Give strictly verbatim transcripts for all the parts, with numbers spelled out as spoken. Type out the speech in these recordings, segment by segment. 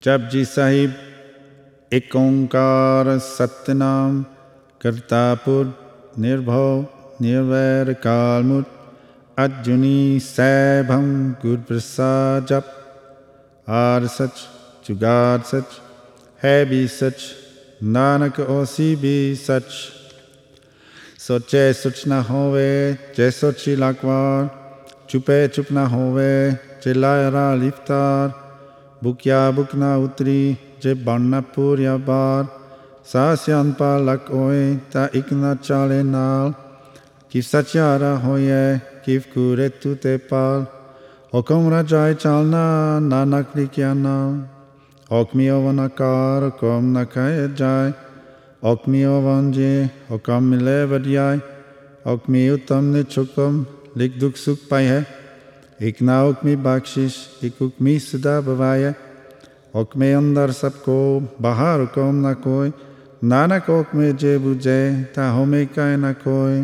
जपजी साहिब एक ओंकार सत्यनाम करतापुर निर्भव निर्वैर कालमूर्त अज्जुनी सैभम गुर प्रसाद जप आर सच जुगाड़ सच है भी सच नानक ओसी भी सच सोचे सुच न होवे जै सोची लाकवार चुपे चुप न होवे चिल्लायरा लिफ्तार बुकिया बुक न उतरी जे बनना पूरिया बार सा स्यानपा लक ओए ता इक न चाले नाल किफ सचारा होए किफ कूरे तू ते पाल हुक्म राजाए चालना नानक लिखिया नाम हुक्मियो वनकार हुक्म न कहे जाए हुक्मियो वंजे हुक्म मिले वडियाए हुक्मी उत्तम ने छुकम लिख दुख सुख पाए है एक ना हुक्मी बख्शिश एक हुक्मी सदा बवाए हुक्मे अंदर सबको बाहर हुक्म न कोई नानक हुक्मे जे बुझे ता होमे कहे न कोई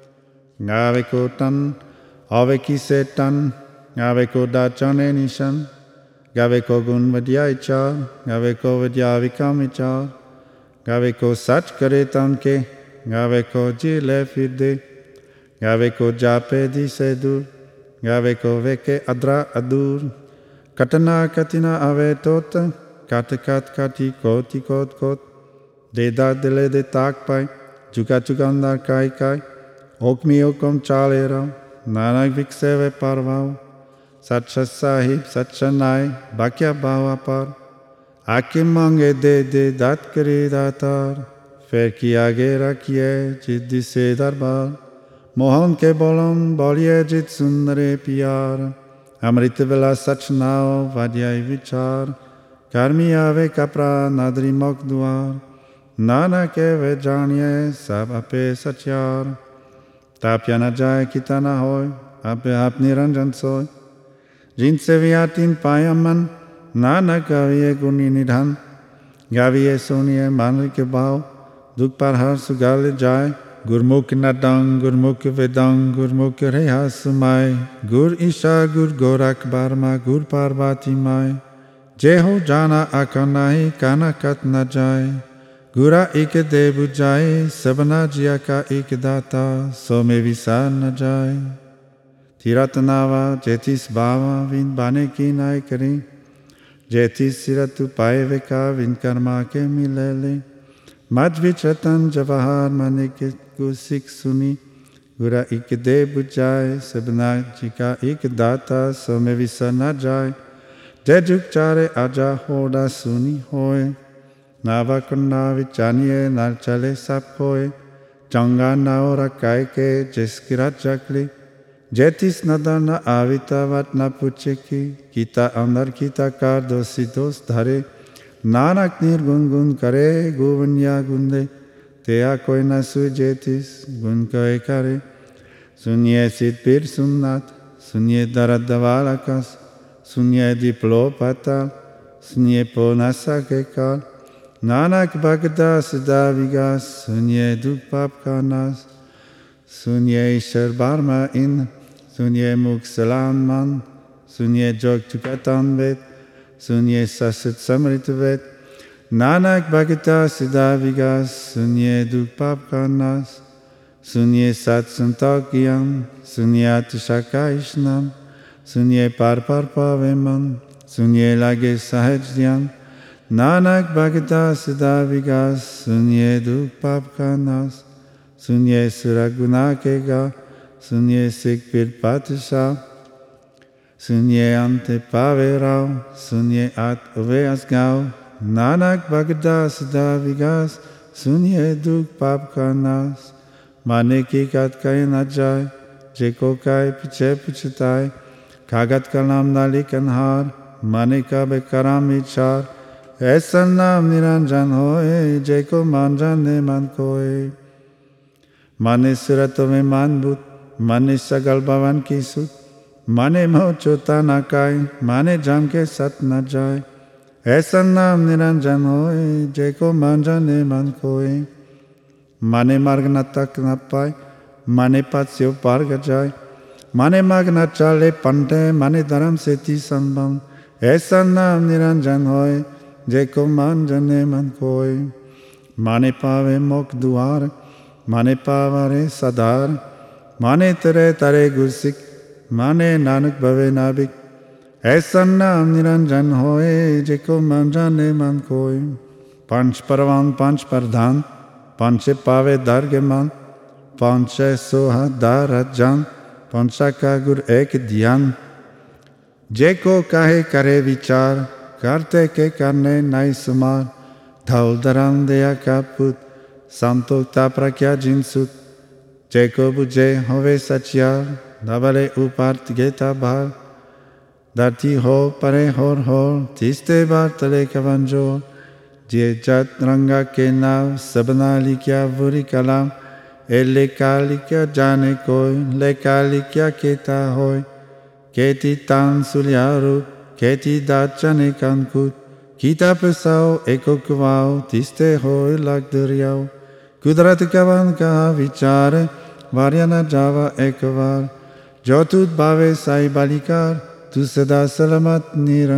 गावे को तन आवे की से तन गावे को दाचने निशन गावे को गुण वडिया चार गावे को वडिया विकम चार गावे को सच करे तन के गावे को जी ले फिर दे गावे को जापे दी से दूर गावे को वेके अद्रा अदूर कटना कटिना आवे तोत कट कट कटी कोति कोत कोत दे दा दिले दे ताक पाए जुगा जुगांदार काय काय हुक्मी हुक्म चाले रहो नानक विकसे वे परवाओ सच साहिब सच नाय बाक्या बावा पर आके मांगे दे दे दात करे दातार फिर की आगे रखिए जिद्दी से दरबार मोहन के बोलम बोलिए जित सुंदरे प्यार अमृत बेला सच नाव वाद्याय विचार कर्मी आवे कपड़ा नादरी मोक द्वार नाना के वे जानिए सब अपे सचार ताप्या न जाए किता न होय आपे आप निरंजन सोय जिनसे वियातीन पाया मन नाना गाविये गुणी निधन गाविये सोनिए मान के भाव दुख पर हर सुगाले जाए गुरमुख नदंग गुरमुख वेदंग गुरमुख रेहास माय गुर ईशा गुर गोरख बारमा गुर पार्वती माय जे हो जाना आका नाही काना कत न जाए गुरा एक दे बुझाए सबना जिया का एक दाता सो में विसार न जाए तीरथ नावा जैतीस बावा विन बाने की नाय करें जैतीस सिरत पाए वेका विन कर्मा के मिले ले मज विचरतन जवाहर माने के को सिख सुनी गुरा एक दे बुझाए सबना जी का एक दाता सो में विसर न जाए जय जुग चारे आजा होड़ा सुनी होए नावा कुंडा विचानिए नार चले सब होए चंगा नाव रकाय के जिसकी चकली जैतीस नदा न आविता वत न पूछे की गीता अंदर गीता कार दोषी दोष धरे नानक निर्गुण गुण करे गोवन्या गुंदे तेया कोई न सुई जैतीस गुण कोई करे सुनिए सिद्ध पीर सुननाथ सुनिए दरद दवाल आकाश सुनिए दीपलो पाताल सुनिए पो नशा के काल नानक भगदा सदा विगास सुनिए दुख पाप का नाश सुनिए ईश्वर बारमा इन सुनिए मुख सलाम मन सुनिए जोग चुकतान वेद सुनिए ससत समृत वेद नानक भगता सदा विगास सुनिए दुख पाप का नाश सुनिए सत संतों की ज्ञान सुनिए आत्मा का स्नान सुनिए पार पार पावे मन सुनिए लागे सहज ज्ञान नानक भगता सदा विगास सुनिए दुख पाप का नाश सुनिए सुरा गुना के गा सुनिए सिख पीर पातशाह सुनिए अंत पावे राव सुनिए आत उवे असगाओ नानक भगता सदा विगास सुनिए दुख पाप का नाश माने की कत कहे न जाए जे को काय पीछे पुछताए कागत का नाम नाली कन्हार माने का बेकराम विचार ऐसा नाम निरंजन होए जय को मान जाने मन कोय माने सुरतों में मान भूत माने सगल भवन की सुत माने मोह चोता न काय माने जाम के सत न जाए ऐसा नाम निरंजन होए जय को मान जाने मन कोय माने मार्ग न तक न पाए माने पद से पार जाए माने मार्ग न चले पंटे माने धर्म से ती संबंध ऐसा नाम निरंजन होए जेको मान जने मन कोय। माने पावे मोक दुआर, माने पावारे सदार, माने तरे तरे गुरसिक, माने नानक भवे नाबिक। ऐसा नाम निरंजन होए, जेको मान जाने मन कोय। पंच परवान पंच प्रधान, पंचे पावे दर्गमान, पंचे सोहा दार जान, पंचा का गुर एक ध्यान। जेको काहे करे विचार, करते के करने नाई सुमार। धौल धरम दया का पुत, संतोखता प्रज्ञा जिनसुत। जेको बुझे होवे सचियार, धबले उपार्थ गेता भार। धरती हो परे होर होर, तीसते बार तले कवंजोर। जे जत रंगा के नाव, सबना लिखया बुरी कलाम। ए लेखा लिखया जाने कोई, लेखा लिखया केता होय। केती तान सुलियारू, केती दात चने कंकुत। कीता पेसाओ एको कुवाओ, तीसते होय लग दरियाओ। कुदरत कवन कहा विचार, वार्या न जावा एक बार। जो तुद भावे साई बालिकार, तू सदा सलामत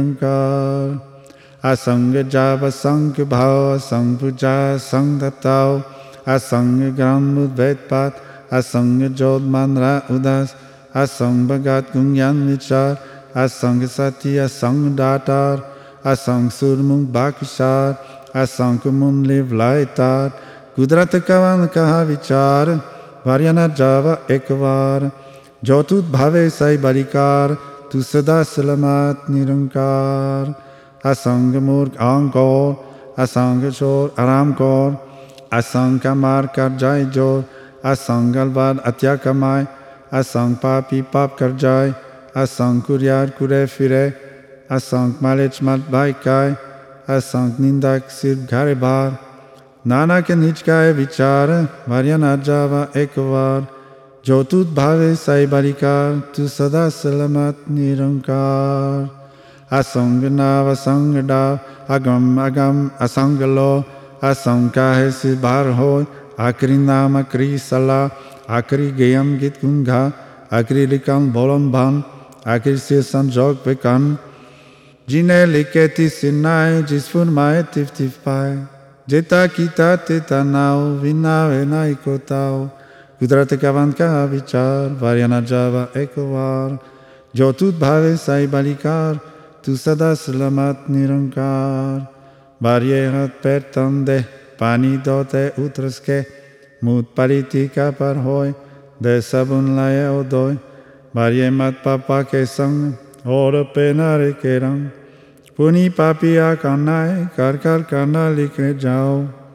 निरंकार। असंग जाव असंग भाव, असंग पूजा असंग दत्ताओ। असंग ग्राम वेद पाठ, असंग जोध मानरा उदास। असंग भगत गुंज्ञान विचार, असंग सती असंग दातार। असंग सुरमुंग बाकुशार, असंग मुंडली व्लायतार। कुदरत कवन कहा विचार, वार्या न जावा एक बार। जो तुद भावे साई बालिकार, तू सदा सलामत निरंकार। असंग मूर्ख अहंकार, असंग चोर आराम कर। असंग का मार कर जाए जोर, असंग गलबाद हत्या कमाए। असंग पापी पाप कर जाए, असंग कुरियार कुरे फिरे। असंग मालिच मत भाई काय, असंग निंदक सिर घरे बार। नाना के निज काय विचार, वार्या न जावा एक बार। जो तुद भावे साई बालिकार, तू सदा सलामत निरंकार। असंग नाव असंग डाव, अगम अगम असंग लो। असंग काहे सिर बार होय, आखरी नाम आखरी सलाह। आखरी गेयम गीत गुंगा, आखरी लिखन बोलन भान। आखरी सिर संजोग विकन, जिन्हें लिखे ती सिनाए, जिस फुरमाए तिफ तिफ पाए। जेता कीता तेता नाओ, विनावे नाई को ताओ। कुदरत कवन कहा विचार, वार्या न जावा एक बार। जो तुद भावे साई बालिकार, तू सदा सलामत निरंकार। वार्ये हाथ पैर तन दे, पानी दोते उतरस के। मूत पलिती का पर होय, दे सबुन लाए ओदोय। वार्ये मत पापा के संग, और पे नारे के रंग। पुनी पापिया करनाए, कर कर करना लिखे जाओ।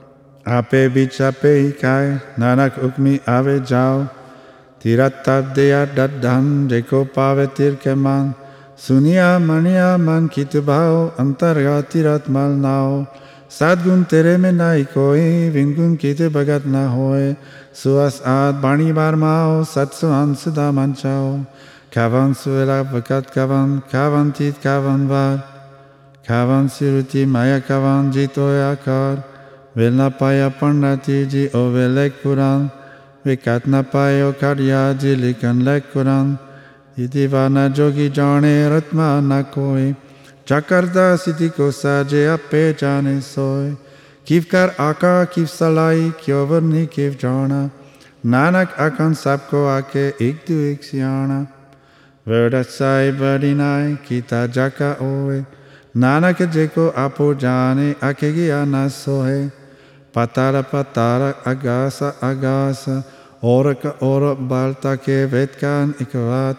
आपे बीच आपे ही खाए, नानक उकमी आवे जाओ। तीरथ तब दिया डन, जेको पावे तीर के मान। सुनिया मनिया मन कित भाव, अंतरगा तीरथ मल नाओ। सदगुण तेरे में नाई कोई, विनगुण कित भगत न होए। सुअस आद बाणी बार माओ, सत्सुअन सुधा मंचाओ। खावन सुवेला भगत कवन, खावन तीत खावन वार। खावन सिरुति माया खावन जीतो आकार। वेल न पाया पंडाती जी ओ वेलेक पुराण। विकत न पायो खड़िया जी लिखन लेक कुरान। इति वाना जोगी जाने रत्मा न कोई। चकरदा सिद्धि को साजे अपे जाने सोय। किफ कर आका किफ सलाई, क्यों वर्णी किफ जाना। नानक अकन सबको आके एक दू एक सियाना। वर्ड साई बड़ी नाय, कीता जाका ओए। नानक जेको आपो जाने, आके गया न सोहे। पतार पतार अगास अगास, औरक और बालता के वेद कान एक बात।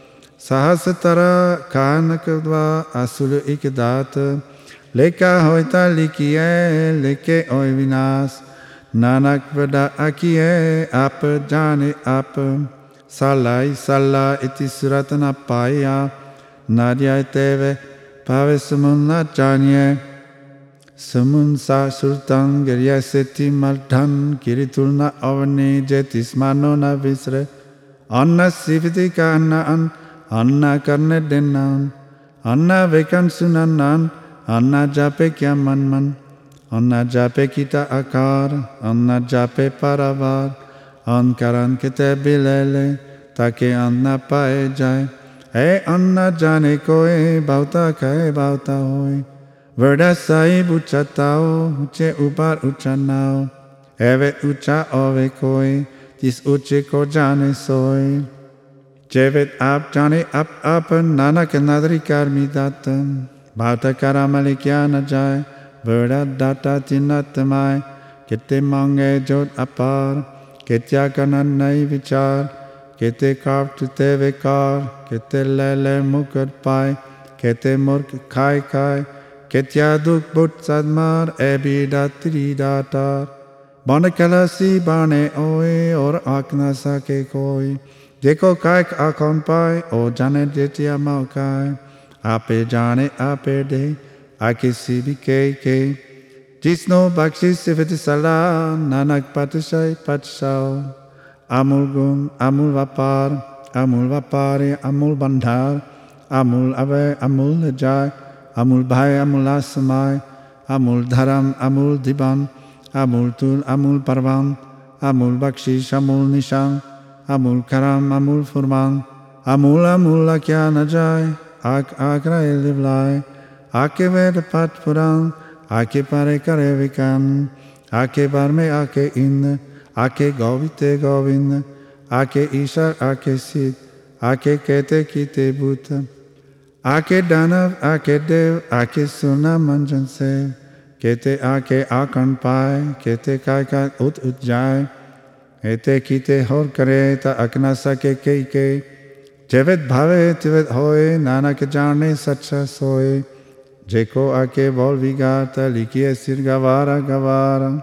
सहस तरा कानक द्वा असुल एक दात। लेका होता लिखिए, लेके ओय विनाश। नानक बड़ा आकिए, आप जाने आप। सलाई सल्ला इति सुरत न पाया। नार्या तेवे पावे समुन न जानिए। समुन सा सुरतन गिरिया सेति मल्ठन। गिरितुल न अवनी जेतिस मानो न विसरे। अन्ना सिविति का अन्ना अन, अन्ना करने देनान। अन्ना वेकन सुनन्नान, अन्ना जापे क्या मन मन। अन्ना जापे किता आकार, अन्ना जापे पारावार। अन्न करन किते बिलेले, ताके अन्ना पाए जाए। ए अन्ना जाने कोई, बहुता खाए बहुता होए। Verda sahib uchatao, uche upar uchanao, evet ucha ove koi, tis uche ko jane soy. Jevet ap jane ap apan nanak nadri karmi datan, bhata karamali kya na jai, verda data tinatamai, kete mange jot apar, ketya kanan nai vichar, kete kav tute vikar, kete lele mukad pai, kete murk khai khai, ketya duk but sadmar ebi datri datar. Bane kalasi bane oe or akna sake koi, deko kaik akon pai o jane detya mau kai, ape jane ape de, ake sibi ke ke, jisno bakshi siviti sala, nanak patishai patishao, amul gun, amul vapar, amul vapari, amul bandhar, amul ave, amul lejai, amul bhai, amul asamai, amul dharam, amul diban, amul tul, amul parvan, amul bakshish, amul nishan, amul karam, amul furman, amul amul akya na jai, ak akra elivlai, ake ved pat puran, ake pare kare vikan, ake barme ake in, ake govite govin, ake ishar, ake sid, ake kete kite bhuta, ake danav, ake dev, ake suna manjan sev, kete ake akan pai, kete kai ut ut jai, ete kite hor kare ta akna sake ke ke, jevet bhave tivet hoye, nanak jane sacha soye, jeko ake bol vigata likiye sir gavara gavara,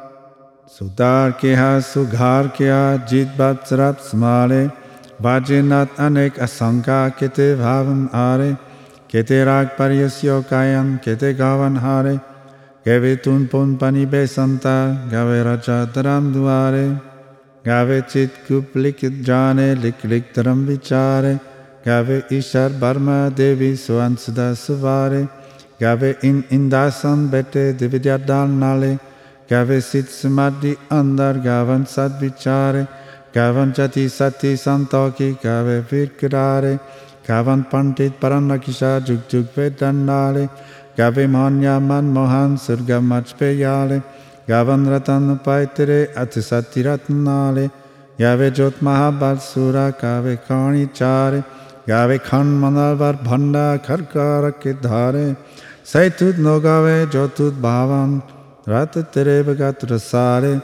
sudar keha sughar keha jit bat sarap smale, vajinat anek asanka kete bhavan are, kete rag paryasyo kayam kete gavan hare, gave tun pon pani besanta, gave raja dharam duare, gave chit kup likit jane, lik lik dharam vichare, gave ishar barma devi suansada suvare, gave in indasan bete dividya dal nale, gave sit samadhi andar gavan sad vichare, gavan jati sati santoki, gave virkirare, gavan pandit paranakisha jug jug vedandale, gave manya man mohan surga machpeyale, gavan ratan paitere atisati ratnale, gave jot mahabal sura, gave kani chare, gave khan manalvar bhanda kharkara ke dhare, saitud no gave jotud bhavan, rat tere bagat rasare,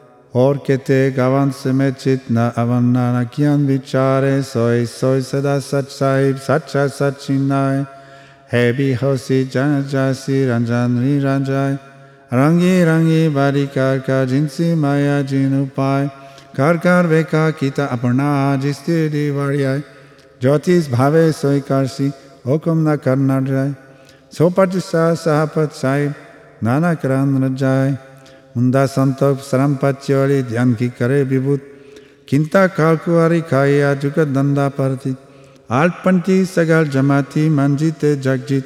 और कहते गावन से में चित न अवन्ना न ज्ञान विचारे, सोई सोई सदा सच साहिब सच्चा सच्ची नाय, है भी होसी जन जासी रंजन री रंजाय, रंगी रंगी बारी कार का जिनसी माया जिन उपाय, कार कार वेका कीता अपना जिसते दिवाड़ियाय, ज्योतिष भावे सोई कारसी हुक्म न करना जाय, सोपट सा सहपत साहिब नाना करन रजाय, Unda santok sarampachori dhyan ki kare vibhut, kinta kalkuari khaya jugat danda partit, alpanti sagal jamati manjite jagjit,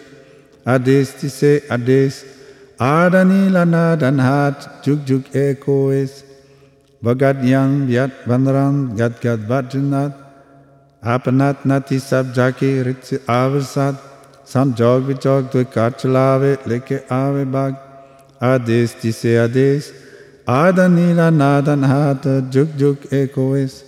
ades tise ades, adani lana danhat juk juk ekoes, vagat yang vyat vandran gad gad vajnat, apanat nati sab jaki ritsi avasat, san jog vichog doi kar chalave leke ave bag, Ades tise ades, adanila nadan hat juk juk ekoes,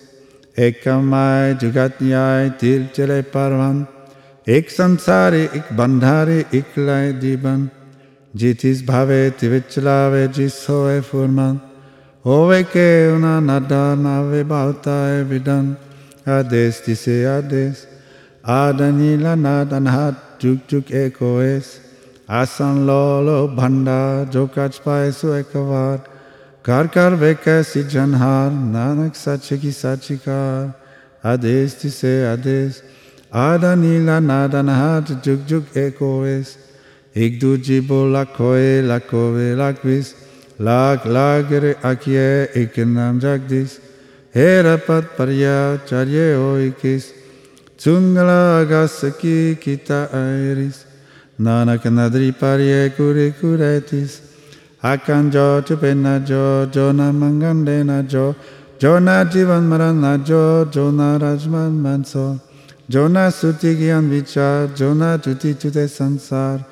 ekamai jugatnyai til chale parvan, ek samsare ek bandhare ek lai diban, jitis bhave tivichlave jis hoe furman, hove ke una nada nave bhautae vidan, ades tise ades, adanila nadan hat juk juk ekoes, Asan lolo bhanda jokach pai su ekavad, kar kar veka si janhar, nanak sachiki sachikar, ades tise ades, adanila nadanhat juk juk ekoes, ek duji bo lakhoe lakhove lakvis, lak lagre akye ekinam jagdis, herapat parya charye oikis, tsungala agasaki kita airis, Nanak nadri parye kure kuretis, akan jo chupena jo, jo na mangande na jo, jo na jivan maran na jo, jo na rajman manso, jo na suti gyan vichar, jo na juti chute sansar,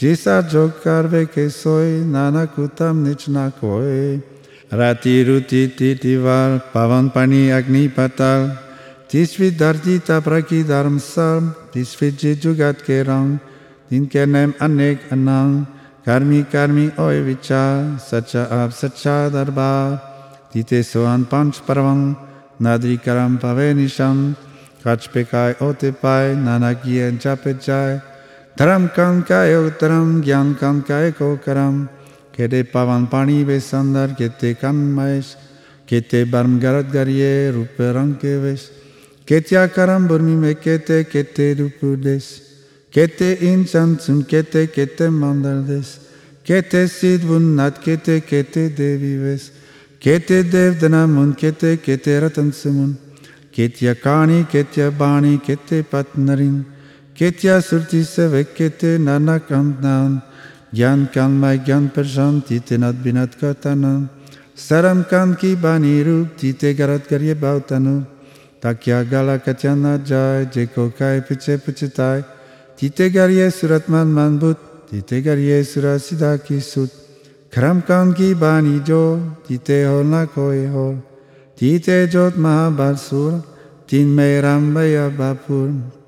jisa jog karve ke soy nana kutam nich na koi. Rati ruti titivar pavan pani agni patal tisvi dardita praki dharmsal tisvi jugat ke rang din ke nem anek anang karmi karmi oi vichar sacha ab sacha darbar tite soan panch paravang nadri karam pave nisham kach pekai ote pai nanakien chape jai dharam kan kai uttaram gyan kan kai ko karam kete pavan pani besandar kete kan maish kete barm garat garye rupe rang ke vesh ketya karam burmi me kete kete rupudes kete inchan sun kete kete mandal des kete sidvun nat kete kete devi ves kete devdana mun kete kete ratan sumun ketya kani ketya bani kete patnarin ketya surti seve kete nanakantnan gyan kan mai gyan pershan tite nat binat katana saram kan ki bani rup tite garat garye bautanu takya gala katyana jai jeko kai piche pichetai tite garye surat man man but tite garye surat sidaki sut karam kan ki bani jo tite hol na koi hol tite jot mahabal sur tin me rambaya bapur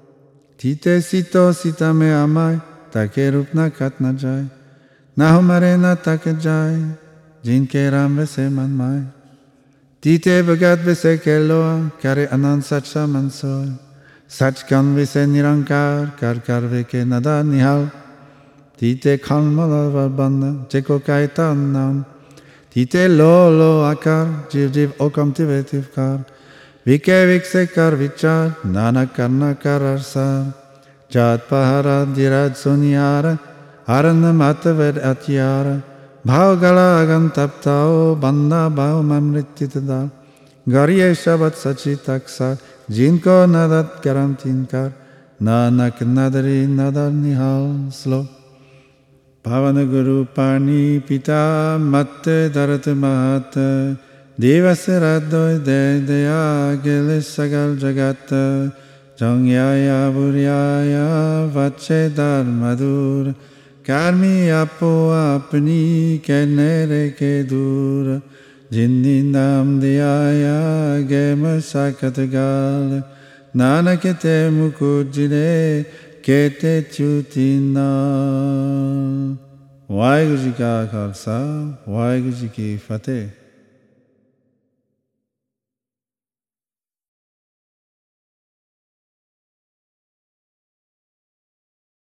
tite sito sita me amai take rup na kat na jai na humare na tak jai jinke ram vese man mai tite bagat vese keloa kare anan sacha mansoy sach kan vese nirankar kar kar veke nada nihal tite kalmala varbanda jeko kaitan nam tite lo lo akar jiv jiv okam tive tivkar vike vikse kar vichar nana karna kararsar jat pahara dirad sunyara arana mataved atyara bhav gala agan taptao banda bhav mamrittitadal garye shabat sachi taksa jinko nadat garantinkar nanak nadari nadar nihal slok Pavana Guru Pani Pita Matte Dharat Mahat Devasya Radhoy De Daya Gele Sagal Jagat Jangyaya Buryaya Vache Dharmadur Karmi Apo Apni Kenere Ke Dur Jindindam Diyaya Gema Sakatagal Nanakete Mukujire Kete Chutina Waheguru Ji Ka Khalsa Waheguru Ji Ki Fateh